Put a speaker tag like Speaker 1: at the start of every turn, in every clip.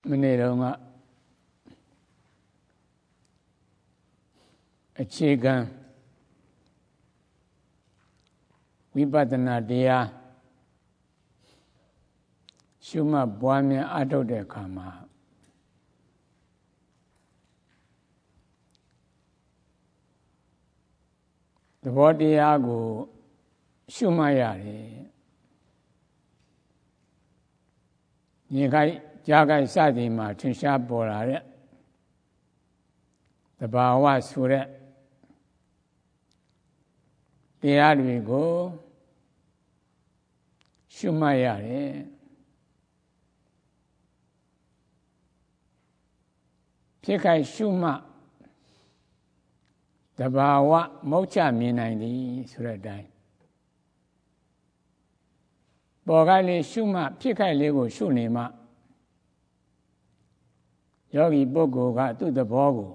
Speaker 1: မနေ့တုန်းကအခြေခံဝိပဿနာတရားရှုမှတ်ပွားများအားထုတ်တဲ့အခါမှာသဘောတရားကိုရှုမှတ်ရတယ်ဉာဏ်ခိုက်ကြားခိုက်စသည်မှာထင်ရှားပေါ်လာတဲ့သဘာဝဆိုတဲ့တရားတွေကိုရှုမှတ်ရတယ်ဖြစ်ခိုက်ရှုမှတ်သဘာဝမုတ်ချမြင်နိုင်သည်ဆိုတဲ့အတိုင်းပေါ်ခိုက်လေးရှုမှတ်ဖြစ်ခိုက်လေးကိုရှုနေမှယောဂီပုဂ္ဂိုလ်ကသူ့သဘောကို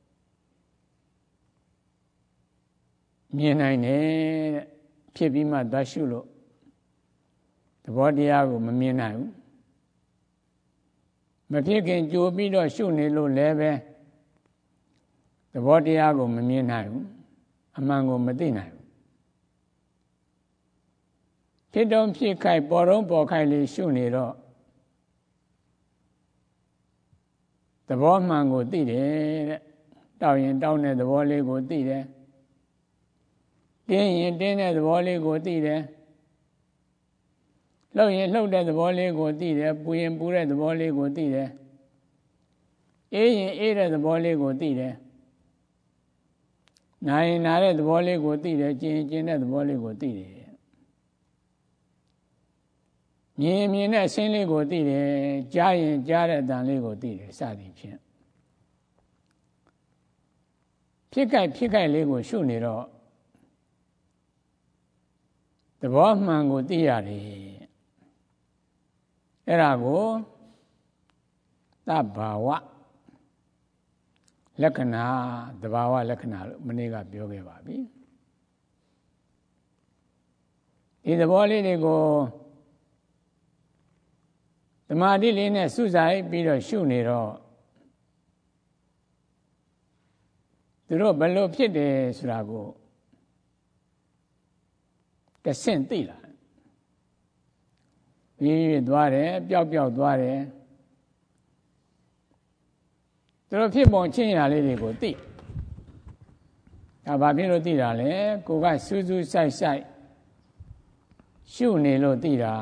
Speaker 1: မြင်နိုင်တယ်တဲ့ဖြစ်ပြီးမှသွားရှုလို့သဘောတရားကိုမမြင်နိုင်ဘူးမဖြစ်ခင်ကြိုပြီးတော့ရှုနေလို့လည်းပဲသဘောတရားကိုမမြင်နိုင်ဘူးအမှန်ကိုမသိနိုင်ဘူးဖြစ်တော့ဖြစ်ခိုက်ပေါ်တော့ပေါ်ခိုက်လေးရှုနေတော့သဘောမှန်ကိုသိတယ်တဲ့တောက်ရင်တောက်တဲ့သဘောလေးကိုသိတယ်တင်းရင်တင်းတဲ့သဘောလေးကိုသိတယ်လှုပ်ရင်လှုပ်တဲ့သဘောလေးကိုသိတယ်ပူရင်ပူတဲ့သဘောလေးကိုသိတယ်အေးရင်အေးတဲ့သဘောလေးကိုသိတယ်နာရင်နာတဲ့သဘောလေးကိုသိတယ်ကျင်ရင်ကျင်တဲ့သဘောလေးကိုသိတယ်မြင်မြင်တဲ့အဆင်းလေးကိုသိတယ်ကြားရင်ကြားတဲ့အတန်လေးကိုသိတယ်စသည်ဖြင့်ဖြစ်ခိုက်လေးကိုရှုနေတော့သဘောမှန်ကိုသိရတယ်အဲ့ဒါကိုသဘာဝလက္ခဏာသဘာဝလက္ခဏာလို့မနေ့ကပြောခဲ့ပါပြီဒီသဘောလေးတွေကိုသမာဓိလေးနဲ့စုဆိုင်ပြီးတော့ရှုနေတော့သူတို့ဘယ်လိုဖြစ်တယ်ဆိုတာကိုတဆင့်သိလာပြီးသွားတယ်ပျောက်သွားတယ်သူတို့ဖြစ်ပုံချင်းရာလေးတွေကိုသိဒါဘာဖြစ်လို့သိတာလဲကိုကစူးစူးဆိုင်ရှုနေလို့သိတာ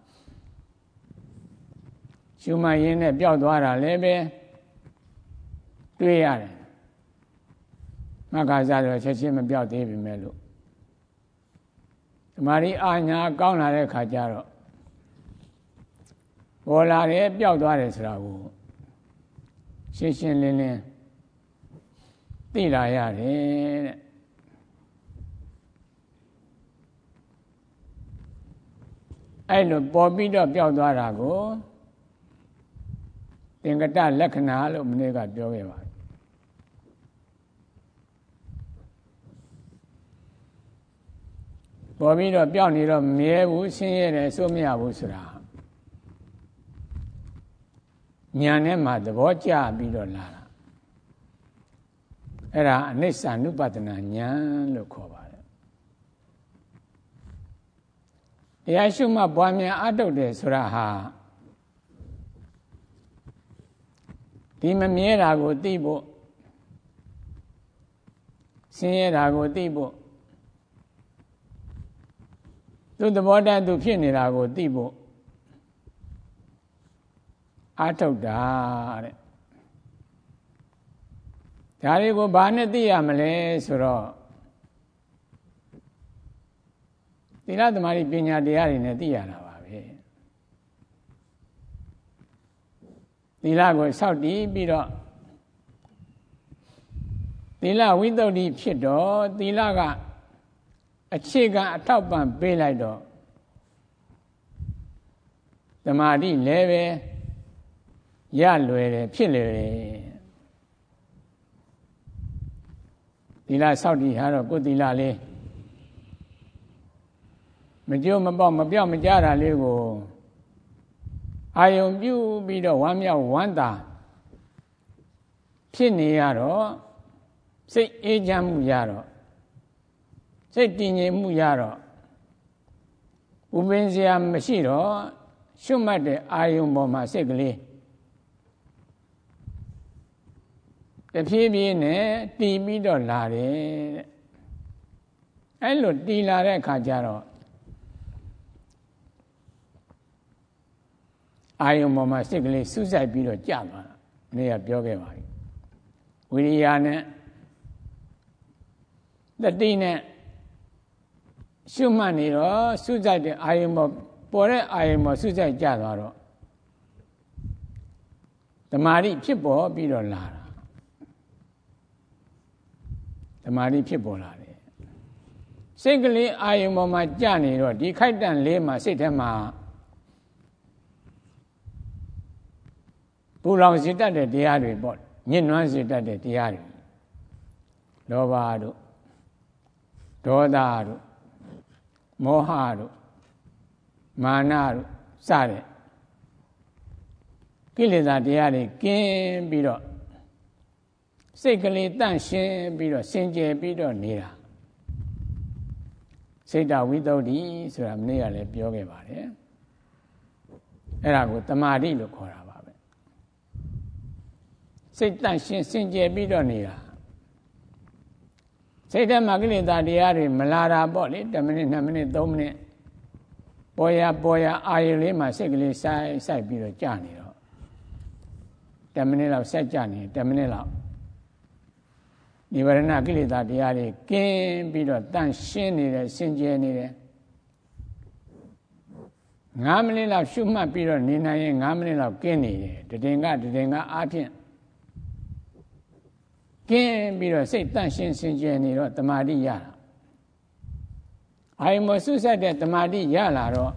Speaker 1: ရှုမှတ်ရင်းနဲ့ပျောက်သွားတာလည်းပဲတွေ့ရတယ်မက္ခစားတော့ချက်ချင်းမပျောက်သေးပြီမဲ့လို့ဓမ္မရီအာညာကောင်းလာတဲ့ခါကျတော့ပေါ်လာတယ်ပျောက်သွားတယ်ဆိုတာကိုရှင်းရှင်းလင်းလင်းသိလာရတယ်တဲ့အဲ့လိုပေါ်ပြီးတော့ပျောက်သွားတာကိုသင်္ကတလက္ခဏာလို့မနေ့ကပြောခဲ့ပါတယ်ပေါ်ပြီးတော့ပျောက်နေတော့မမြဲဘူးဆင်းရဲတယ်စိုးမရဘူးဆိုတာဉာဏ်နဲ့မှသဘောကျပြီးတော့လာတာအဲ့ဒါအနိစ္စ ानु ပတနာဉာဏ်လို့ခေါ်ပါတယ်တရားရှုမှတ်ပွားများအထုတ်တယ်ဆိုတာဟာဒီမမြဲတာကိုသိဖို့ဆင်းရဲတာကိုသိဖို့သူသဘောတည်းသူဖြစ်နေတာကိုသိဖို့အထုတ်တာတဲ့ဒါတွေကိုဘာနဲ့သိရမလဲဆိုတော့သီလသမารိပညာတရားတွေနဲ့သိရတာပါပဲသီလကိုစောင့်တည်ပြီးတော့သီလဝိသုဒ္ဓိဖြစ်တော့သီလကအခြေခံအထောက်ပံ့ပေးလိုက်တော့သမာဓိလည်းပဲရလွယ်တယ်ဖြစ်လွယ်တယ်သီလစောင့်တည်ဟာတော့ကိုယ်သီလလေးမကြိုးမပေါက်မပြောက်မကြတာလေးကိုအာယုံပြုပြီးတော့ဝမ်းမြောက်ဝမ်းသာဖြစ်နေရတော့စိတ်အေးချမ်းမှုရတော့စိတ်တည်ငြိမ်မှုရတော့ဥပင်စရာမရှိတော့ရှုမှတ်တဲ့အာယုံပေါ်မှာစိတ်ကလေးတဖြည်းဖြည်းနဲ့တည်ပြီးတော့လာတယ်တဲ့အဲ့လိုတည်လာတဲ့အခါကျတော့အာယုံပေါ်မှာစိတ်ကလေးစူးစိုက်ပြီးတော့ကြာသွားတာနေ့ကပြောခဲ့ပါပြီဝိရိယနဲ့တတိနဲ့ရှုမှတ်နေတော့စူးစိုက်တဲ့အာယုံပေါ်တဲ့အာယုံပေါ်စူးစိုက်ကြာသွားတော့တမာတိဖြစ်ပေါ်ပြီးတော့လာတာတမာတိဖြစ်ပေါ်လာတယ်စိတ်ကလေးအာယုံပေါ်မှာကြာနေတော့ဒီခိုက်တန့်လေးမှာစိတ်ထဲမှာပူလောင်စေတတ်တဲ့တရားတွေပေါ့ညှဉ်းနှွမ်းစေတတ်တဲ့တရားတွေလောဘတို့ဒေါသတို့မောဟတို့မာနတို့စတဲ့ကိလေသာတရားတွေကင်းပြီးတော့စိတ်ကလေးတန့်ရှင်းပြီးတော့စင်ကြယ်ပြီးတော့နေတာစိတ်တဝိသုဒ္ဓိဆိုတာမနေ့ကလည်းပြောခဲ့ပါတယ်အဲ့ဒါကိုတမာတိလို့ခေါ်တာပါပဲစိတ်တန့်ရှင်းစင်ကြယ်ပြီးတော့နေတာစိတ်ထဲမှာကိလေသာတရားတွေမလာတာပေါ့လေ10မိနစ်2မိနစ်3မိနစ်ပေါ်ရအာရုံလေးမှာစိတ်ကလေးစိုက်ပြီးတော့ကြာနေတော့10မိနစ်လောက်ဆက်ကြာနေ10မိနစ်လောက်နိဗ္ဗာန်ကိလေသာတရားတွေကင်းပြီးတော့တန့်ရှင်းနေတယ်စင်ကြယ်နေတယ်9မိနစ်လောက်ရှုမှတ်ပြီးတော့နေနိုင်ရင်9မိနစ်လောက်ကင်းနေတယ်တည်ငါအားဖြင့်ကင်းပြီးတော့စိတ်တန့်ရှင်းစင်ကြယ်နေတော့တမာတိရတာအာယုံမဆုဆက်တဲ့တမာတိရလာတော့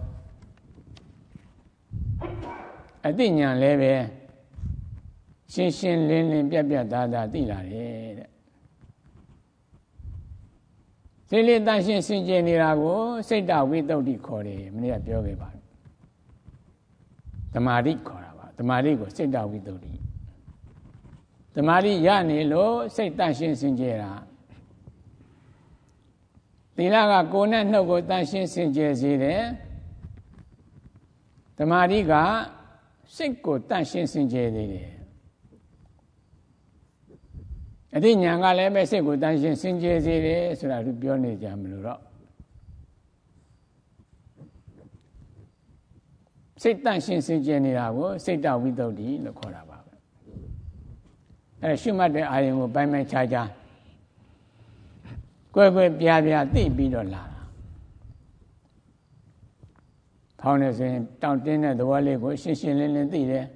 Speaker 1: အသိဉာဏ်လည်းပဲရှင်းရှင်းလင်းလင်းပြတ်သားသိလာတယ်တဲ့စိတ်လေးတန့်ရှင်းစင်ကြယ်နေတာကိုစိတ်တဝိသုဒ္ဓိခေါ်တယ်မနေ့ကပြောခဲ့ပါပြီတမာတိခေါ်တာပါတမာတိကိုစိတ်တဝိသုဒ္ဓိတမာတိရနေလို့စိတ်တန့်ရှင်းစင်ကြယ်တာသီလကကိုယ်နဲ့နှုတ်ကိုတန့်ရှင်းစင်ကြယ်စေတယ်တမာတိကစိတ်ကိုတန့်ရှင်းစင်ကြယ်စေတယ်အသိဉာဏ်ကလည်းပဲစိတ်ကိုတန့်ရှင်းစင်ကြယ်စေတယ်ဆိုတာသူပြောနေကြမလို့တော့စိတ်တန့်ရှင်းစင်ကြယ်နေတာကိုစိတ်တဝိသုဒ္ဓိလို့ခေါ်တာပါပဲအဲရှုမှတ်တဲ့အာယုံကိုပိုင်းပိုင်းခြားခြားကွဲပြားသိပြီးတော့လာတာဖောင်းနေဆိုရင်တောင့်တင်းတဲ့သဘောလေးကိုရှင်းရှင်းလင်းလင်းသိတယ်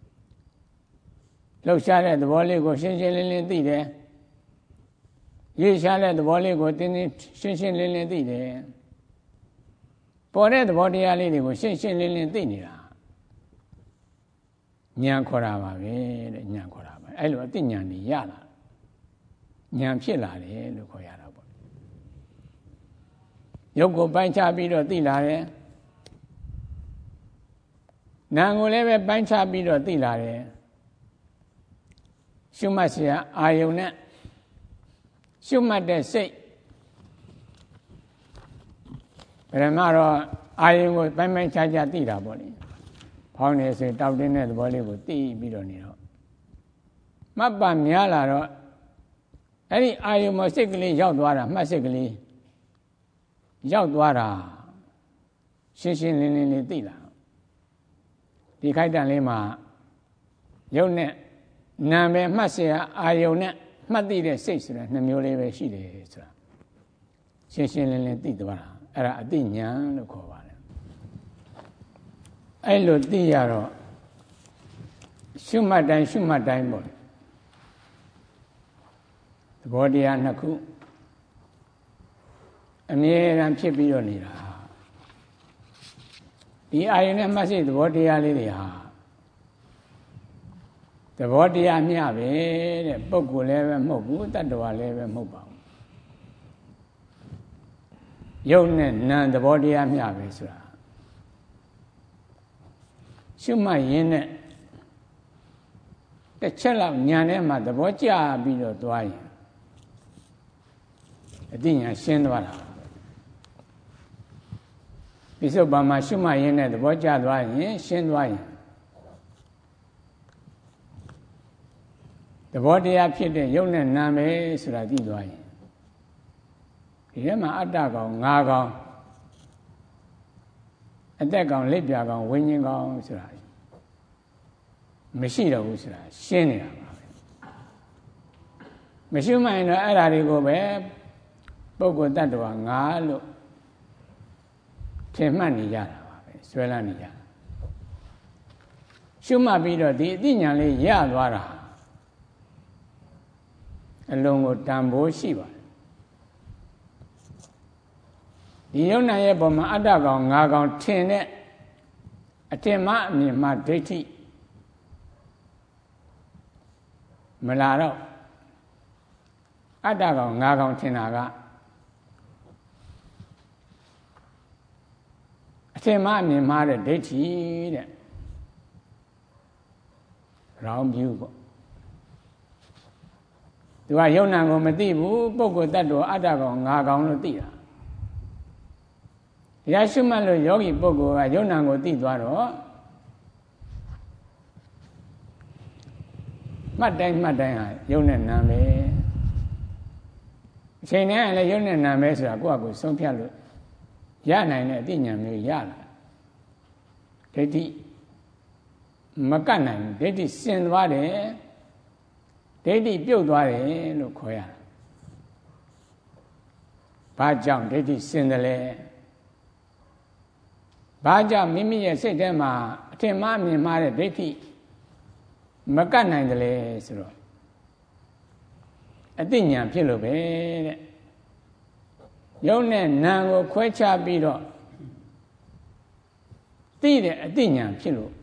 Speaker 1: လှုပ်ရှားတဲ့သဘောလေးကိုရှင်းရှင်းလင်းလင်းသိတယ်ရွေ့ရှားတဲ့သဘောလေးကိုတင်းတင်းရှင်းရှင်းလင်းလင်းသိတယ်ပေါ်တဲ့သဘောတရားလေးတွေကိုရှင်းရှင်းလင်းလင်းသိနေတာဉာဏ်ခေါ်တာပါပဲတဲ့ဉာဏ်ခေါ်တာပါအဲ့လိုအသိဉာဏ်ကြီးရလာဉာဏ်ဖြစ်လာတယ်လို့ခေါ်ရတာပေါ့ရုပ်ကိုပိုင်းခြားပြီးတော့သိလာတယ်နာမ်ကိုလည်းပဲပိုင်းခြားပြီးတော့သိလာတယ်ရှုမှတ်เสียအာယုံနဲ့ရှုမှတ်တဲ့စိတ်ပရမတော့အာယုံကိုပိုင်းခြားခြားသိတာပေါ့လေဖောင်းနေဆိုတောက်တင်းတဲ့သဘောလေးကိုသိပြီးတော့နေတော့မှတ်ပါများလာတော့အဲ့ဒီအာယုံမှာစိတ်ကလေးရောက်သွားတာမှတ်စိတ်ကလေးရောက်သွားတာရှင်းရှင်းလင်းလင်းလေးသိလာဒီခိုက်တန့်လေးမှာရုပ်နဲ့နာမ်ပဲမှတ်เสียအာယုံနဲ့မှတ်သိတဲ့စိတ်ဆိုတာ2မျိုးလေးပဲရှိတယ်ဆိုတာရှင်းရှင်းလင်းလင်းသိသွားတာအဲ့ဒါအသိဉာဏ်လို့ခေါ်ပါတယ်အဲ့လိုသိရတော့ရှုမှတ်တိုင်းပေါ့သဘောတရား2ခုအမြဲတမ်းဖြစ်ပြီးတော့နေတာဒီအာယုန်နဲ့မှတ်စိတ်သဘောတရားလေးတွေဟာသဘောတရားမျှပဲတဲ့ပုဂ္ဂိုလ်လည်းပဲမဟုတ်ဘူးတတ္တဝါလည်းပဲမဟုတ်ပါဘူးရုပ်နဲ့နာမ်သဘောတရားမျှပဲဆိုတာရှုမှတ်ရင်းနဲ့တစ်ချက်လောက်ညာထဲမှာသဘောကျပြီးတော့သွားရင်အတိညာရှင်းသွားတာပိဿုပန်မှာရှုမှတ်ရင်းနဲ့သဘောကျသွားရင်ရှင်းသွားရင်သဘောတရားဖြစ်တဲ့ယုတ်နဲ့နာမယ်ဆိုတာသိသွားရင်ဒီထဲမှာအတ္တကောင်ငါကောင်အသက်ကောင်လက်ပြကောင်ဝိညာဉ်ကောင်ဆိုတာမရှိတော့ဘူးဆိုတာရှင်းနေတာပါပဲမရှိမှရင်တော့အဲ့ဓာတွေကိုပဲပုဂ္ဂိုလ်တ attva ငါလို့ထင်မှတ်နေကြတာပါပဲဆွဲလန်းနေကြတာရှုမှတ်ပြီးတော့ဒီအသိဉာဏ်လေးရသွားတာအလုံးကိုတန်ဖိုးရှိပါတယ်ဒီယုံနာရဲ့ပုံမှာအတ္တကောင်ငါကောင်ထင်တဲ့အထင်မှအမြင်မှဒိဋ္ဌိမလာတော့အတ္တကောင်ငါကောင်ထင်တာကအထင်မှအမြင်မှတဲ့ဒိဋ္ဌိတဲ့ round view ပေါ့သူကယုံနာကိုမသိဘူးပုဂ္ဂိုလ်တ attva အတ္တကောင်ငါကောင်လို့သိတာတရားရှုမှတ်လို့ယောဂီပုဂ္ဂိုလ်ကယုံနာကိုသိသွားတော့မှတ်တိုင်းဟာယုံနဲ့နာမယ်အချိန်တိုင်းလည်းယုံနဲ့နာမယ်ဆိုတာကိုယ့်အကူဆုံးဖြတ်လို့ရနိုင်တဲ့အသိဉာဏ်မျိုးရလာဒိဋ္ဌိမကတ်နိုင်ဒိဋ္ဌိစင်သွားတယ်ဒိဋ္ဌိပြုတ်သွားတယ်လို့ခေါ်ရတာဘာကြောင့်ဒိဋ္ဌိစင်တယ်လဲဘာကြောင့်မိမိရဲ့စိတ်ထဲမှာအထင်မှားမြင်မှားတဲ့ဒိဋ္ဌိမကတ်နိုင်တယ်လေဆိုတော့အသိဉာဏ်ဖြစ်လို့ပဲတဲ့ယုံနဲ့နာကိုခွဲခြားပြီးတော့သိတဲ့အသိဉာဏ်ဖြစ်လို့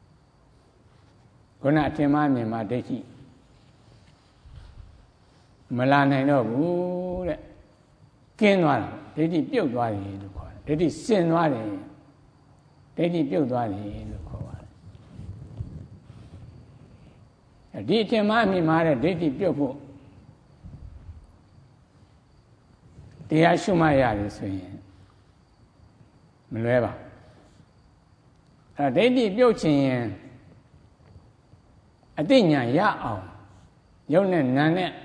Speaker 1: ခုနအထင်မှားမြင်မှားဒိဋ္ဌိမလာနိုင်တော့ဘူးတဲ့ကင်းသွားတာဒိဋ္ဌိပြုတ်သွားတယ်လို့ခေါ်တယ်ဒိဋ္ဌိစင်သွားတယ်ဒိဋ္ဌိပြုတ်သွားတယ်လို့ခေါ်ပါတယ်ဒီအထင်မှားမြင်မှားတဲ့ဒိဋ္ဌိပြုတ်ဖို့တရားရှုမှတ်ရတယ်ဆိုရင်မလွဲပါအဲဒိဋ္ဌိပြုတ်ခြင်းရင်အသိဉာဏ်ရအောင်ယုံနဲ့နာနဲ့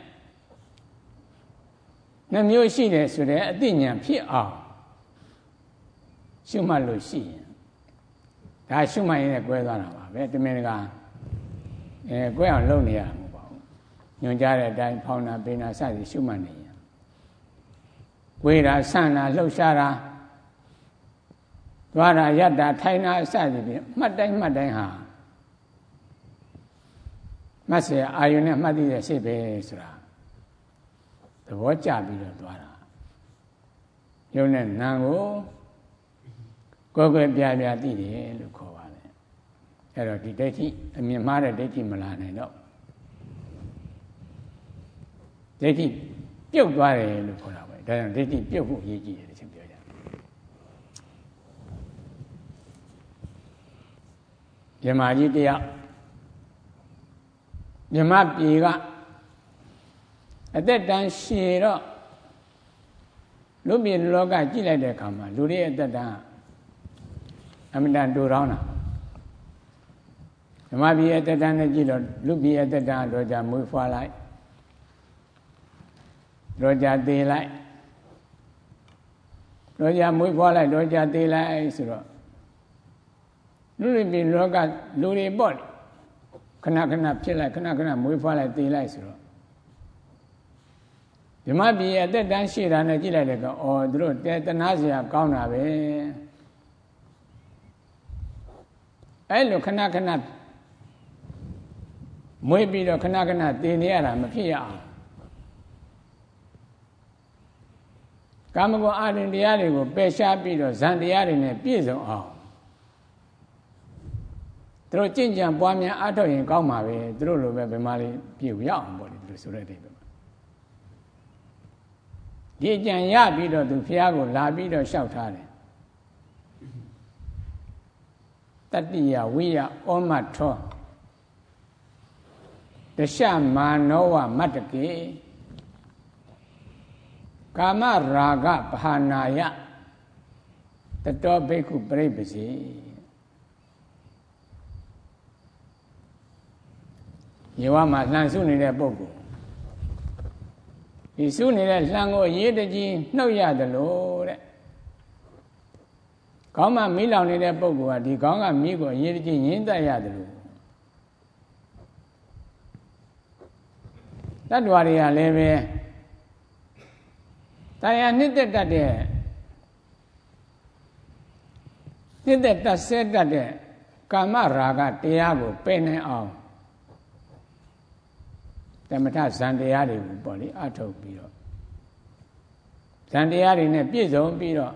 Speaker 1: နှမျိုးရှိတယ်ဆိုတဲ့အသိဉာဏ်ဖြစ်အောင်ရှုမှတ်လို့ရှိရင်ဒါရှုမှတ်ရင်လည်းကွဲသွားတာပါပဲတမင်တကာကွဲအောင်လုပ်နေရမှာမဟုတ်ပါဘူးညွှန်ကြားတဲ့အတိုင်းဖောင်းတာပိန်တာစသည်ရှုမှတ်နေရင်ကွေးတာဆန့်တာလှုပ်ရှားတာသွားတာယက်တာထိုင်တာစသည်ဖြင့်မှတ်တိုင်းဟာမှတ်เสียအာယုန်နဲ့မှတ်သိတဲ့စိတ်ပဲဆိုတာသဘောကျပြီးတော့သွားတာယုံနဲ့နာကိုကိုယ်ပြပြသိတယ်လို့ခေါ်ပါတယ်အဲ့တော့ဒီဒိဋ္ဌိအမြင်မှားတဲ့ဒိဋ္ဌိမလာနိုင်တော့ဒိဋ္ဌိပြုတ်သွားတယ်လို့ခေါ်တာပဲဒါကြောင့်ဒိဋ္ဌိပြုတ်ဖို့အရေးကြီးတယ်လို့ပြောကြတယ်မြမကြီးတယောက်မြမပြေကအသက်တန်းရှည်တော့လူပြေလောကကြည့်လိုက်တဲ့အခါမှာလူတွေရဲ့အသက်တန်းအမှန်တန်တူတောင်းတာဓမ္မပြည်ရဲ့အသက်တန်းနဲ့ကြည့်တော့လူပြည်ရဲ့အသက်တန်းတော့ကြာမွေးဖွားလိုက်တော့ကြာသေးလိုက်တော့ကြာမွေးဖွားလိုက်တော့ကြာသေးလိုက်ဆိုတော့လူတွေပြည်လောကလူတွေပေါ့ခဏဖြစ်လိုက်ခဏမွေးဖွားလိုက်သေးလိုက်ဆိုတော့ဓမ္မပြည်အသက်တန်းရှိတာနဲ့ကြည့်လိုက်တဲ့ကောင်သူတို့တနာစရာကောင်းတာပဲအဲ့လိုခဏမွေးပြီးတော့ခဏသေနေရတာမဖြစ်ရအောင်ကာမဂုဏ်အာရုံတရားတွေကိုပယ်ရှားပြီးတော့ဇန်တရားတွေနဲ့ပြည့်စုံအောင်သူတို့ကြင်ကြံပွားများအားထုတ်ရင်ကောင်းပါပဲသူတို့လိုပဲဘယ်မှာလေးပြည့်ရအောင်ပေါ့လေသူတို့ဆိုတဲ့အဓိပ္ပာယ်ဒီကြံရပြီးတော့သူဖះကိုလာပြီးတော့လျှောက်ထားတယ်တတ္တိယဝိယဩမထောတရှမာနောဝမတ္တကေကာမရာဂပဟာနာယတတောဘိက္ခုပရိပ္ပစီယေဝမှာလှန်စုနေတဲ့ပုဂ္ဂိုလ်ဒီစုနေတဲ့လှန်ကိုအရေးတကြီးနှုတ်ရတယ်လို့တဲ့ခေါင်းမှာမီးလောင်နေတဲ့ပုဂ္ဂိုလ်ကဒီခေါင်းကမီးကိုအရေးတကြီးငြင်းတတ်ရတယ်လို့တတ္တဝါတွေကလည်းပဲတရားနှစ်သက်တတ်တဲ့နှစ်သက်တတ်ဆဲတတ်တဲ့ကာမရာဂတရားကိုပယ်နိုင်အောင်ဓမ္မထဇန်တရားတွေကိုပေါ့လေအထုတ်ပြီးတော့ဇန်တရားတွေနဲ့ပြည့်စုံပြီးတော့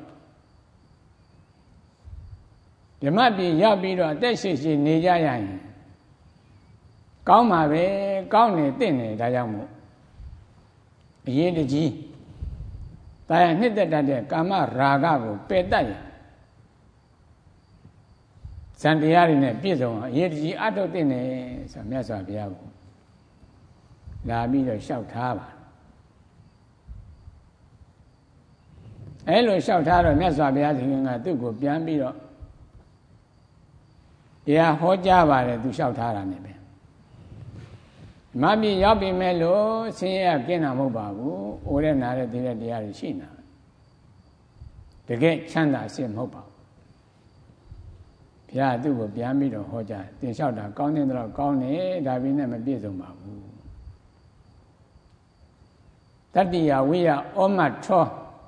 Speaker 1: ဓမ္မပြည်ရောက်ပြီးတော့အသက်ရှိရှိနေကြရရင်ကောင်းပါပဲကောင်းနေတင့်နေဒါကြောင့်မို့အရေးတကြီးတရားနှစ်သက်တတ်တဲ့ကာမရာဂကိုပယ်တတ်ရဇန်တရားတွေနဲ့ပြည့်စုံအောင်အရေးတကြီးအထုတ်တင့်နေဆိုမြတ်စွာဘုရားကိုလာပြီးတော့လျှောက်ထားပါအဲလိုလျှောက်ထားတော့မြတ်စွာဘုရားရှင်ကသူ့ကိုပြန်ပြီးတော့တရားဟောကြားပါတယ်သူလျှောက်ထားတာနဲ့ပဲမပြည့်ရောက်ပြီမဲ့လို့ဆင်းရဲကင်းတာမဟုတ်ပါဘူးအိုးရဲနာတဲ့တရားတွေရှိနေတာတကယ်ချမ်းသာအစစ်မဟုတ်ပါဘူးဘုရားသူ့ကိုပြန်ပြီးတော့ဟောကြားသင်လျှောက်တာကောင်းတဲ့တော့ကောင်းတယ်ဒါပေမဲ့မပြည့်စုံပါဘူးတတ္တိယဝိယဩမထော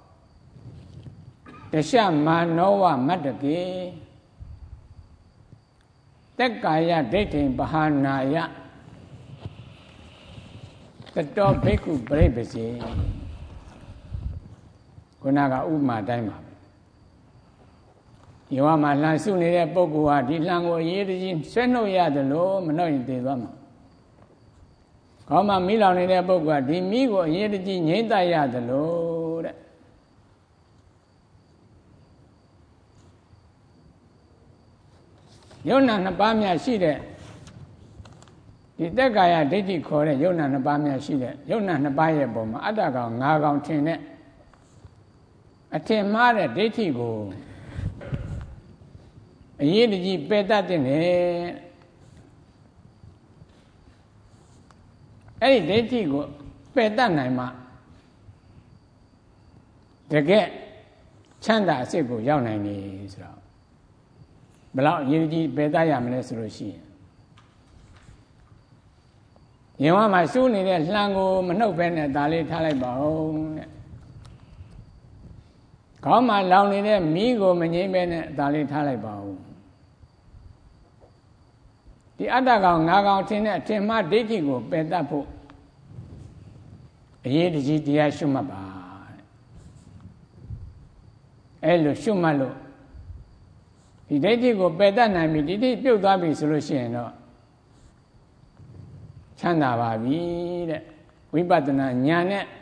Speaker 1: တရှမာနောဝမတ္တကေတက်ကာယဒိဋ္ဌိပဟာနာယတတောဘိက္ခုပရိပ္ပစီခုနကဥပမာတိုင်းပါပဲဒီဝါမှာလှန်စုနေတဲ့ပုဂ္ဂိုလ်ဟာဒီလှန်ကိုအရေးတကြီးဆွဲနှုတ်ရတယ်လို့မနှုတ်ရင်သေသွားမှာခေါင်းမှာမီးလောင်နေတဲ့ပုဂ္ဂိုလ်ကဒီမီးကိုအရေးတကြီးငြိမ့်တတ်ရတယ်လို့တဲ့ယုံနာနှစ်ပါးများရှိတဲ့ဒီတက်ကာယဒိဋ္ဌိခေါ်တဲ့ယုံနာနှစ်ပါးများရှိတဲ့ယုံနာနှစ်ပါးရဲ့ပုံမှာအတ္တကောင်၅ကောင်ထင်တဲ့အထင်မှားတဲ့ဒိဋ္ဌိကိုအရေးတကြီးပယ်တတ်တဲ့နဲ့အဲ့ဒီဒိဋ္ဌိကိုပယ်တတ်နိုင်မှတကယ်ချမ်းသာအစစ်ကိုရောက်နိုင်နေဆိုတော့ဘယ်လောက်အရေးကြီးပယ်တတ်ရမလဲဆိုလို့ရှိရင်ဝါမှာစူးနေတဲ့လှံကိုမနှုတ်ဘဲနဲ့ဒါလေးထားလိုက်ပါဦးတဲ့ခေါင်းမှာလောင်နေတဲ့မီးကိုမငြိမ့်ဘဲနဲ့ဒါလေးထားလိုက်ပါဦးဒီအတ္တကောင်၅ကောင်ထင်တဲ့အထင်မှားဒိဋ္ဌိကိုပယ်တတ်ဖို့အရေးတကြီးတရားရှုမှတ်ပါအဲ့လိုရှုမှတ်လို့ဒီဒိဋ္ဌိကိုပယ်တတ်နိုင်ပြီဒီဒိဋ္ဌိပြုတ်သွားပြီဆိုလို့ရှိရင်တော့ချမ်းသာပါပြီတဲ့ဝိပဿနာဉာဏ်နဲ့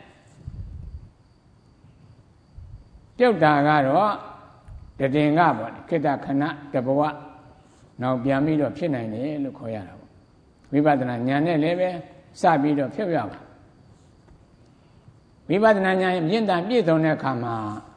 Speaker 1: ပြုတ်တာကတော့တည်ငါပေါ့ခိတ္တခဏတဘဝနောက်ပြန်ပြီးတော့ဖြစ်နိုင်တယ်လို့ခေါ်ရတာပေါ့ဝိပဿနာဉာဏ်နဲ့လည်းပဲစပြီးတော့ဖြုတ်ရပါဝိပဿနာဉာဏ်မြင့်တန်ပြည့်စုံတဲ့အခါမှာ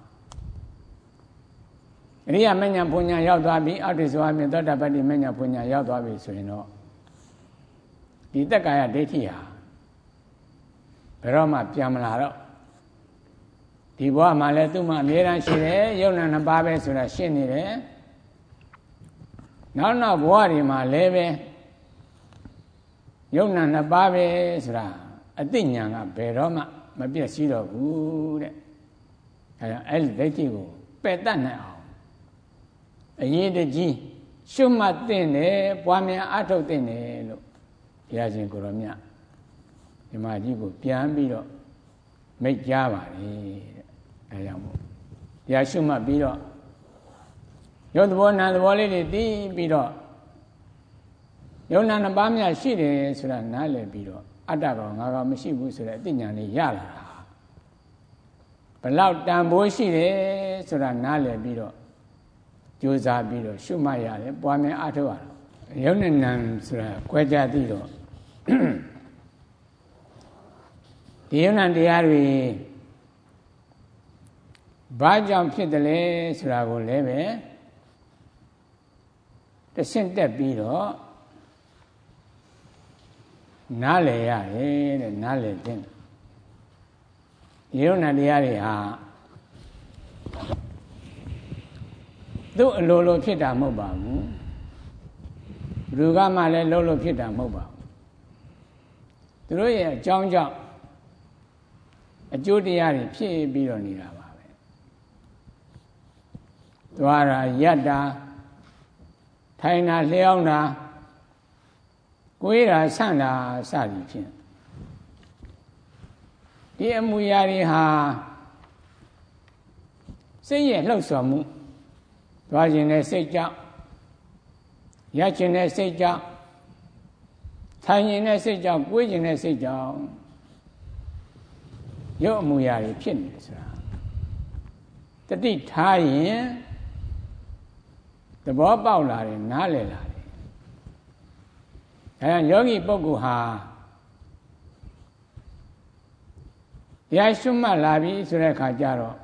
Speaker 1: အရိယမဉ္ဇဉ်ဘုံညာရောက်သွားပြီအတ္တိဇဝမြတ်သောတာပတ္တိမဉ္ဇဉ်ဘုံညာရောက်သွားပြီဆိုရင်တော့ဒီတက်ကာယဒိဋ္ဌိဟာဘယ်တော့မှပြန်မလာတော့ဒီဘဝမှာလည်းသူ့မှာအမြဲတမ်းရှိတယ်ယုံနာနှစ်ပါးပဲဆိုတာရှင်းနေတယ်နောက်ဘဝတွေမှာလည်းပဲယုံနာနှစ်ပါးပဲဆိုတာအသိဉာဏ်ကဘယ်တော့မှမပြည့်စည်တော့ဘူးတဲ့အဲဒါအဲ့ဒီဒိဋ္ဌိကိုပယ်တတ်နိုင်အောင်အရေးတကြီးရှုမှတ်သင့်တယ်ပွားများအထုတ်သင့်တယ်လို့ဘုရားရှင်ကိုရောမြတ်ဒီမှာကြီးကိုပြန်ပြီးတော့မိတ်ကြားပါလေတဲ့အဲကြောင့်မို့တရားရှုမှတ်ပြီးတော့ယုတ်သဘောနာသဘောလေးတွေသိပြီးတော့ယုံနာနှစ်ပါးများရှိတယ်ဆိုတာနားလည်ပြီးတော့အတ္တကောင်ငါကောင်မရှိဘူးဆိုတဲ့အသိဉာဏ်လေးရလာတာဘလောက်တန်ဖိုးရှိတယ်ဆိုတာနားလည်ပြီးတော့ကြိုးစားပြီးတော့ရှုမှတ်ရတယ်ပွားများအားထုတ်ရတာရုပ်နဲ့နာမ်ဆိုတာကွဲကြသိတော့ဒီယုံနာတရားတွေဘာကြောင့်ဖြစ်တယ်လဲဆိုတာကိုလည်းပဲတဆင့်တက်ပြီးတော့နားလည်ရတယ်တဲ့နားလည်တဲ့ဒီယုံနာတရားတွေဟာသူ့အလိုလိုဖြစ်တာမဟုတ်ပါဘူးဘယ်သူကမှလည်းလုံးလို့ဖြစ်တာမဟုတ်ပါဘူးသူတို့ရဲ့အကြောင်းကြောင့်အကျိုးတရားတွေဖြစ်ပြီးတော့နေတာပါပဲသွားတာယက်တာထိုင်တာလျှောင်းတာကိုယ်ရာဆန့်တာစသည်ဖြင့်ဒီအမူအရာတွေဟာစိတ်ရဲ့လှုပ်ဆော်မှုသွားခြင်းနဲ့စိတ်ကြောင့်ရခြင်းနဲ့စိတ်ကြောင့်ထိုင်ခြင်းနဲ့စိတ်ကြောင့်ကိုယ်ခြင်းနဲ့စိတ်ကြောင့်ရုပ်အမူအရာတွေဖြစ်နေတယ်ဆိုတာတတိထားရင်သဘောပေါက်လာတယ်နားလည်လာတယ်အဲယောဂီပုဂ္ဂိုလ်ဟာတရားရှုမှတ်လာပြီဆိုတဲ့အခါကျတော့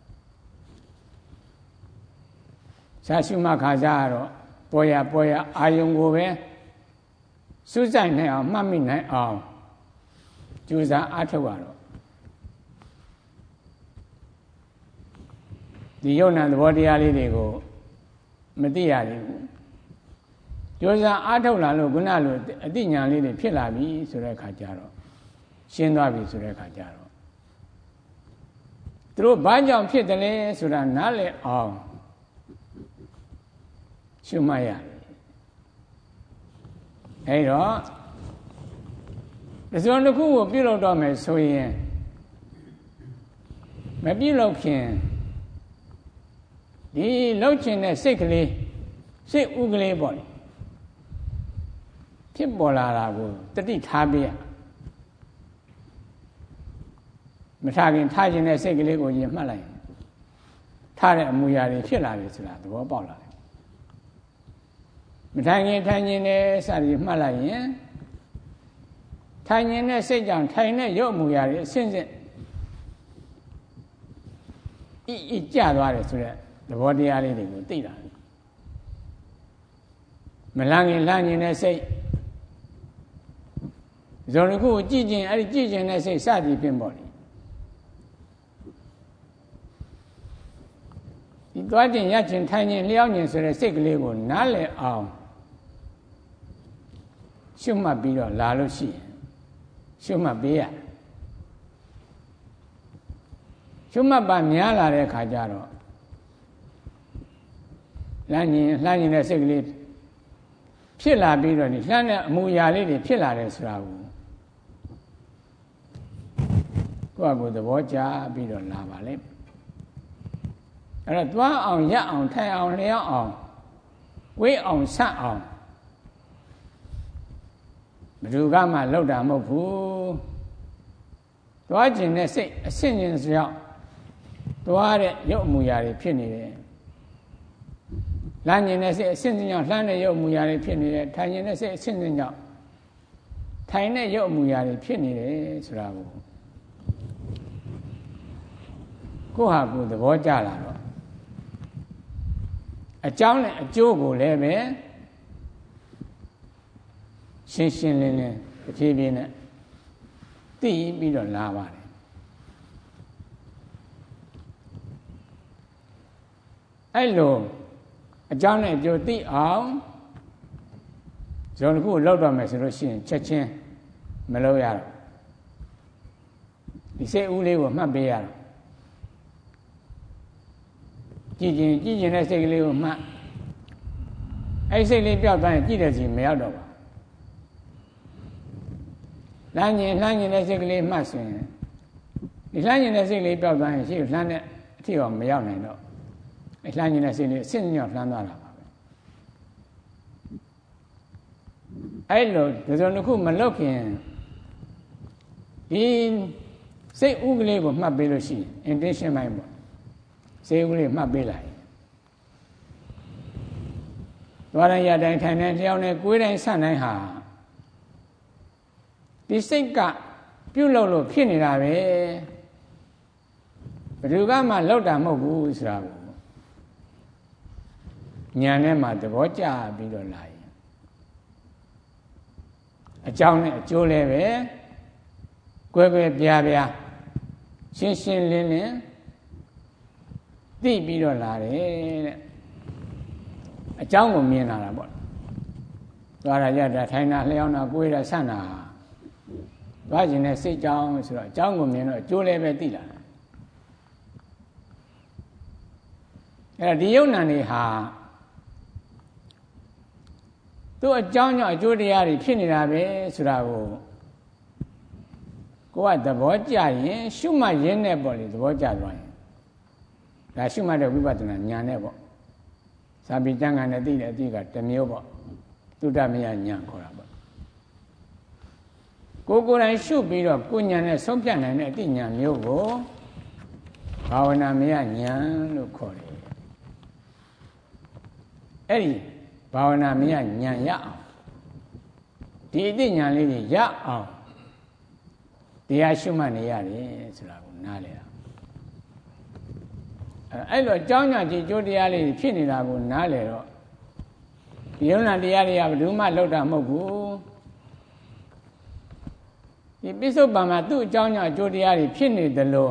Speaker 1: ဇာရှုမှတ်ခါစားတော့ပေါ်ရအာယုံကိုပဲစွတ်ဆိုင်နိုင်အောင်မှတ်မိနိုင်အောင်ကြိုးစားအားထုတ်ရတော့ဒီယုံနာသဘောတရားလေးတွေကိုမသိရသေးဘူးကြိုးစားအားထုတ်လာလို့ခုနလိုအသိဉာဏ်လေးတွေဖြစ်လာပြီဆိုတဲ့အခါကျတော့ရှင်းသွားပြီဆိုတဲ့အခါကျတော့သူတို့ဘာကြောင့်ဖြစ်တယ်လဲဆိုတာနားလည်အောင်ရှုမှတ်ရတယ်အဲတော့ဒီစုံတစ်ခုကိုပြုလုပ်တော့မယ်ဆိုရင်မပြုလုပ်ခင်ဒီလှုပ်ခြင်းတဲ့စိတ်ကလေးစိတ်ဥကလေးပေါ့ဖြစ်ပေါ်လာတာကိုတတိထားပေးရမထားခင်ထားခြင်းတဲ့စိတ်ကလေးကိုရင်မှတ်လိုက်ထားတဲ့အမူအရာတွေဖြစ်လာတယ်ဆိုတာသဘောပေါက်လာတယ်မထိုင်ခင်ထိုင်ခြင်းနဲ့စသည်မှတ်လိုက်ရင်ထိုင်ခြင်းနဲ့စိတ်ကြောင့်ထိုင်တဲ့ရုပ်အမူအရာတွေအစဉ်စဉ်ဤကြသွားတယ်ဆိုတဲ့သဘောတရားလေးတွေကိုသိလာတယ်မလန်းခင်လန်းခြင်းနဲ့စိတ်ဇော်တစ်ခုကိုကြည့်ခြင်းအဲ့ဒီကြည့်ခြင်းနဲ့စိတ်စသည်ဖြင့်ပေါ့လေဒီသွားခြင်းရခြင်းထိုင်ခြင်းလျှောင်းခြင်းဆိုတဲ့စိတ်ကလေးကိုနားလည်အောင်ရှုမှတ်ပြီးတော့လာလို့ရှိရင်ရှုမှတ်ပေးရရှုမှတ်ပါများလာတဲ့အခါကျတော့လှမ်းခြင်းတဲ့စိတ်ကလေးဖြစ်လာပြီးတော့ဒီလှမ်းတဲ့အမူအရာလေးတွေဖြစ်လာတယ်ဆိုတာကိုကိုယ့်အကိုသဘောကျပြီးတော့လာပါလေအဲ့တော့သွားအောင်ရအောင်ထိုင်အောင်လျောင်းအောင်ဝေးအောင်ဆန့်အောင်ဘယ်သူကမှလောက်တာမဟုတ်ဘူးသွားခြင်းနဲ့စိတ်အဆင့်ချင်းစရောက်သွားတဲ့ရုပ်အမူအရာတွေဖြစ်နေတယ်လမ်းခြင်းနဲ့စိတ်အဆင့်ချင်းကြောင့်လှမ်းတဲ့ရုပ်အမူအရာတွေဖြစ်နေတယ်ထိုင်ခြင်းနဲ့စိတ်အဆင့်ချင်းကြောင့်ထိုင်တဲ့ရုပ်အမူအရာတွေဖြစ်နေတယ်ဆိုတာကိုကိုယ့်ဟာကိုယ်သဘောကျလာတော့အကြောင်းနဲ့အကျိုးကိုလည်းပဲရှင်းရှင်းလင်းလင်းတစ်ဖြည်းဖြည်းနဲ့သိပြီးတော့လာပါတယ်အဲ့လိုအကြောင်းနဲ့အကျိုးသိအောင်ဇုံတစ်ခုကိုလောက်တော့မယ်ဆိုလို့ရှိရင်ချက်ချင်းမလုပ်ရတော့ဒီစိတ်ဦးလေးကိုမှတ်ပေးရတော့ကြည့်ခြင်းတဲ့စိတ်ကလေးကိုမှတ်အဲ့စိတ်လေးပြောက်သွားရင်ကြည့်တဲ့စီမရောက်တော့ပါလှမ်းခြင်းတဲ့စိတ်ကလေးမှတ်ဆိုရင်ဒီလှမ်းခြင်းတဲ့စိတ်လေးပြောက်သွားရင်ရှိလှမ်းတဲ့အထီအောင်မရောက်နိုင်တော့အဲ့လှမ်းခြင်းတဲ့စိတ်လေးအစစ်ညော့လှမ်းသွားတာပါပဲအဲ့လိုဒီစုံတစ်ခုမလုပ်ခင်ဒီစိတ်ဥကလေးကိုမှတ်ပေးလို့ရှိရင် intention ပိုင်းပေါ့စိတ်ဥကလေးမှတ်ပေးလိုက်သွားတိုင်းရတိုင်းထိုင်တိုင်းလျှောင်းတိုင်းကိုယ်တိုင်းဆန့်တိုင်းဟာဒီစိတ်ကပြုတ်လို့ဖြစ်နေတာပဲဘယ်သူကမှလောက်တာမဟုတ်ဘူးဆိုတာကိုဉာဏ်နဲ့မှသဘောကျပြီးတော့လာရင်အကြောင်းနဲ့အကျိုးလည်းပဲကွဲကွဲပြားပြားရှင်းရှင်းလင်းလင်းသိပြီးတော့လာတယ်တဲ့အကြောင်းကိုမြင်လာတာပေါ့သွားရရတာထိုင်တာလျှောင်းတာကိုယ်ရဆန့်တာသွားခြင်းနဲ့စိတ်ကြောင်းဆိုတော့အကြောင်းကိုမြင်တော့အကျိုးလည်းပဲသိလာတယ်အဲ့ဒါဒီယုံနာနေဟာသူ့အကြောင်းကြောင့်အကျိုးတရားတွေဖြစ်နေတာပဲဆိုတာကိုကသဘောကျရင်ရှုမှတ်ရင်းနဲ့ပေါ့လေသဘောကျသွားရင်ဒါရှုမှတ်တဲ့ဝိပဿနာဉာဏ်နဲ့ပေါ့စာပေကျမ်းဂန်နဲ့သိတဲ့အသိကတစ်မျိုးပေါ့သုတ္တမယဉာဏ်ခေါ်တာပေါ့ကိုယ်တိုင်ရှုပြီးတော့ကိုဉာဏ်နဲ့ဆုံးဖြတ်နိုင်တဲ့အသိဉာဏ်မျိုးကိုဘာဝနာမယဉာဏ်လို့ခေါ်တယ်အဲ့ဒီဘာဝနာမယဉာဏ်ရအောင်ဒီအသိဉာဏ်လေးတွေရအောင်တရားရှုမှတ်နေရတယ်ဆိုတာကိုနားလည်တာအဲ့လိုအကြောင်းကြောင့်ဒီကျိုးတရားလေးဖြစ်နေတာကိုနားလည်တော့ဒီယုံနာတရားတွေကဘယ်သူမှလောက်တာမဟုတ်ဘူးဒီပိဿုပံမှာသူ့အကြောင်းကြောင့်အကျိုးတရားတွေဖြစ်နေတယ်လို့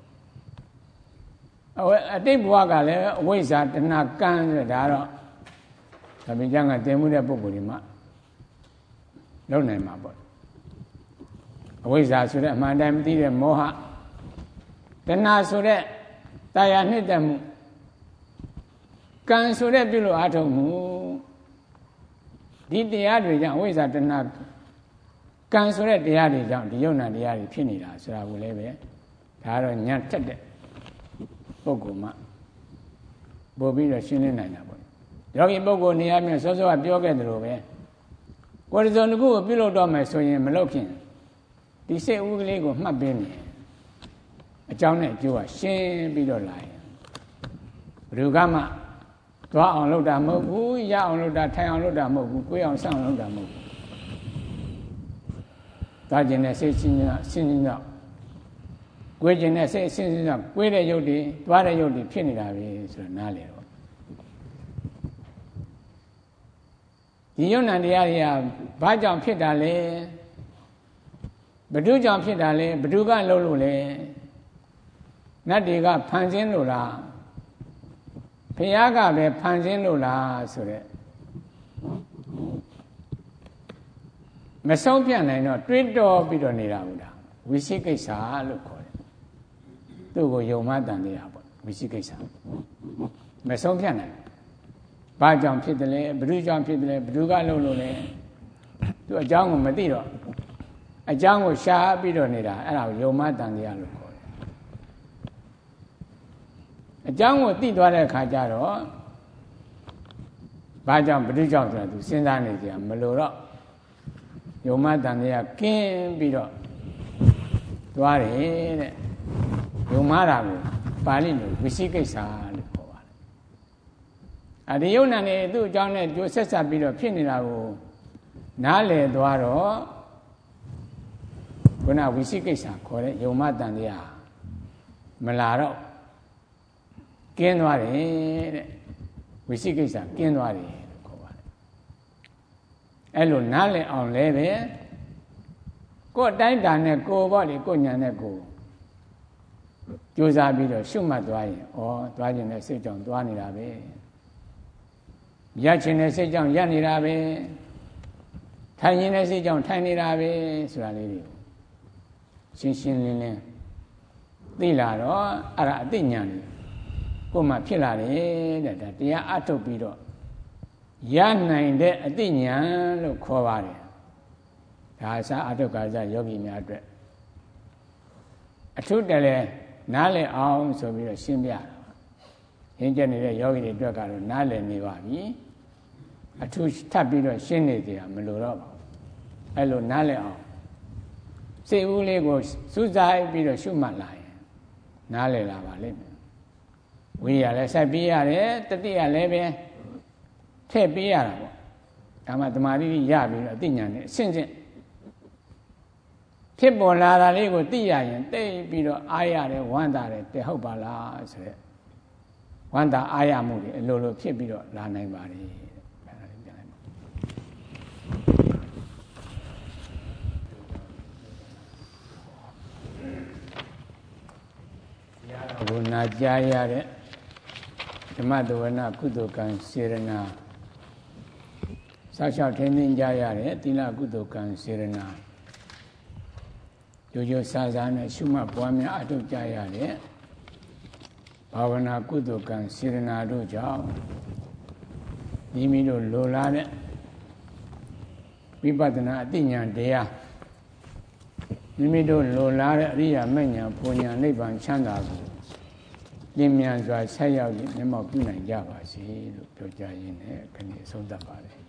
Speaker 1: အတိတ်ဘဝကလည်းအဝိဇ္ဇာတဏှာကံဆိုတာတော့ဒါပေကျမ်းကတင်မှုတဲ့ပုဂ္ဂိုလ်တွေမှလုံနိုင်မှာပေါ့အဝိဇ္ဇာဆိုတဲ့အမှန်တိုင်းမသိတဲ့မောဟတဏှာဆိုတဲ့တရားနှစ်သက်မှုကံဆိုတဲ့ပြုလို့အားထုတ်မှုဒီတရားတွေကြောင့်အဝိဇ္ဇာတဏှာကံဆိုတဲ့တရားတွေကြောင့်ဒီယုံနာတရားတွေဖြစ်နေတာဆိုတာကိုလည်းပဲဒါကတော့ညံ့ထက်တဲ့ပုဂ္ဂိုလ်မှပို့ပြီးတော့ရှင်းလင်းနိုင်တာပေါ့ယောဂီပုဂ္ဂိုလ်နေရာမျိုးစောစောကပြောခဲ့တယ်လို့ပဲကိုယ်တစုံတစ်ခုကိုပြုလုပ်တော့မယ်ဆိုရင်မလုပ်ခင်ဒီစိတ်ဥကလေးကိုမှတ်ပေးနေအကြောင်းနဲ့အကျိုးကရှင်းပြီးတော့လာရင်ဘယ်သူကမှသွားအောင်လုပ်တာမဟုတ်ဘူးရအောင်လုပ်တာထိုင်အောင်လုပ်တာမဟုတ်ဘူးကိုယ်အောင်ဆောင်လုပ်တာမဟုတ်ဘူးသွားခြင်းနဲ့စိတ်ရှင်းတော့ကိုယ်ခြင်းနဲ့စိတ်ရှင်းတော့ကိုယ်တဲ့ရုပ်တွေသွားတဲ့ရုပ်တွေဖြစ်နေတာပဲဆိုတာနားလည်တော့ဒီယုံနာတရားတွေကဘာကြောင့်ဖြစ်တာလဲဘ누구ကြောင့်ဖြစ်တာလဲဘ누구ကလုပ်လို့လဲနတ်တွေကဖန်ဆင်းလို့လားဘုရားကပဲဖန်ဆင်းလို့လားဆိုတဲ့မဆုံးဖြတ်နိုင်တော့တွေးတောပြီးတော့နေတာဘူးလားဝိသိကိစ္စလို့ခေါ်တယ်သူ့ကိုယုံမှတန်တရားပေါ့ဝိသိကိစ္စမဆုံးဖြတ်နိုင်ဘာကြောင့်ဖြစ်တယ်လဲဘ누구ကြောင့်ဖြစ်တယ်လဲဘ누구ကလုပ်လို့လဲသူအကြောင်းကိုမသိတော့အကြောင်းကိုရှာပြီးတော့နေတာအဲ့ဒါကိုယုံမှတန်တရားလို့ခေါ်တယ်အကြောင်းကိုသိသွားတဲ့အခါကျတော့ဘာကြောင့်ဘ누구ကြောင့်ဆိုတာသူစဉ်းစားနေကြမလို့တော့ယုံမှတန်တရားကင်းပြီးတော့သွားတယ်တဲ့ယုံမှတာကိုပါဠိလိုဝိသိကိစ္စလို့ခေါ်ပါတယ်ဒီယုံနာနေသူ့အကြောင်းနဲ့ကြိုးဆက်ဆက်ပြီးတော့ဖြစ်နေတာကိုနားလည်သွားတော့ခုနဝိသိကိစ္စခေါ်တဲ့ယုံမှတန်တရားမလာတော့ကင်းသွားတယ်တဲ့ဝိသိကိစ္စကင်းသွားတယ်လို့ခေါ်ပါတယ်အဲ့လိုနားလည်အောင်လဲပဲကိုယ်တိုင်းတာနဲ့ကိုယ်ပေါ့လေကိုယ်ညာနဲ့ကိုယ်ကြိုးစားပြီးတော့ရှုမှတ်သွားရင်သွားခြင်းနဲ့စိတ်ကြောင့်သွားနေတာပဲရခြင်းနဲ့စိတ်ကြောင့်ရနေတာပဲထိုင်ခြင်းနဲ့စိတ်ကြောင့်ထိုင်နေတာပဲဆိုတာလေးတွေရှင်းရှင်းလင်းလင်းသိလာတော့အဲ့ဒါအသိဉာဏ်ကိုယ်မှဖြစ်လာတယ်တဲ့ဒါတရားအထုတ်ပြီးတော့ရနိုင်တဲ့အသိဉာဏ်လို့ခေါ်ပါတယ်ဒါအစားအထုတ်ကာစယောဂီများအတွက်အထုတလည်းနားလည်အောင်ဆိုပြီးတော့ရှင်းပြတာရင်းကျက်နေတဲ့ယောဂီတွေအတွက်ကတော့နားလည်နေပါပြီအထုထပ်ပြီးတော့ရှင်းနေကြမလို့တော့ပါဘူးအဲ့လိုနားလည်အောင်စိတ်ဦးလေးကိုစူးစိုက်ပြီးတော့ရှုမှတ်လာရင်နားလည်လာပါလိမ့်မယ်ဝိရိယလည်းစိုက်ပြီးရတယ်တတိယလည်းပဲထည့်ပေးရတာပေါ့ဒါမှတမာတိရပြီးတော့အသိဉာဏ်နဲ့အစဉ်စဉ်ဖြစ်ပေါ်လာတာလေးကိုသိရရင်တိတ်ပြီးတော့အားရတယ်ဝမ်းသာတယ်တဲ့ဟုတ်ပါလားဆိုရက်ဝမ်းသာအားရမှုတွေအလိုလိုဖြစ်ပြီးတော့လာနိုင်ပါလေအဲ့ဒါလေးပြန်လိုက်ပါဘုနာကြားရတဲ့ဓမ္မတဝနာကုသိုလ်ကံစေရနာဆောက်ရှောက်ထင်းထင်းကြားရတဲ့သီလကုသိုလ်ကံစေရနာရိုးရိုးစားစားနဲ့ရှုမှတ်ပွားများအထောက်ကြရတဲ့ဘာဝနာကုသိုလ်ကံစေရနာတို့ကြောင့်မိမိတို့လိုလားတဲ့ဝိပဿနာအသိဉာဏ်တရားမိမိတို့လိုလားတဲ့အရိယာမဉ္ဇဉ်ပူညာနိဗ္ဗာန်ချမ်းသာကိုလင်းမြန်စွာဆက်ရောက်ပြီးမျက်မှောက်ပြုနိုင်ကြပါစေလို့ပြောကြရင်းနဲ့ခဏအဆုံးသတ်ပါတယ်